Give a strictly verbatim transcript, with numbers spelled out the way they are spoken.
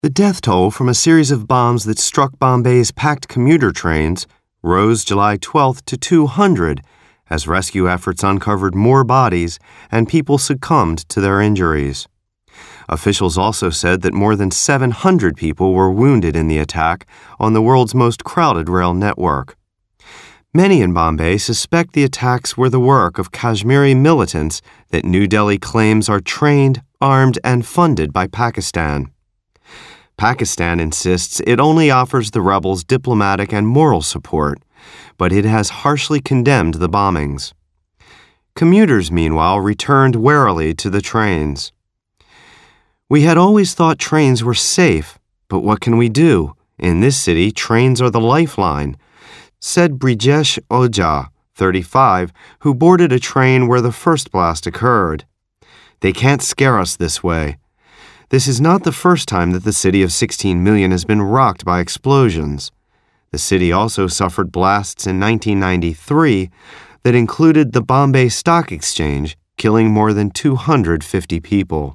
The death toll from a series of bombs that struck Bombay's packed commuter trains rose July twelfth to two hundred as rescue efforts uncovered more bodies and people succumbed to their injuries. Officials also said that more than seven hundred people were wounded in the attack on the world's most crowded rail network. Many in Bombay suspect the attacks were the work of Kashmiri militants that New Delhi claims are trained, armed, and funded by Pakistan. Pakistan insists it only offers the rebels diplomatic and moral support, but it has harshly condemned the bombings. Commuters, meanwhile, returned warily to the trains. "We had always thought trains were safe, but what can we do? In this city, trains are the lifeline," said Brijesh Ojha, thirty-five, who boarded a train where the first blast occurred. "They can't scare us this way." This is not the first time that the city of sixteen million has been rocked by explosions. The city also suffered blasts in nineteen ninety-three that included the Bombay Stock Exchange, killing more than two hundred fifty people.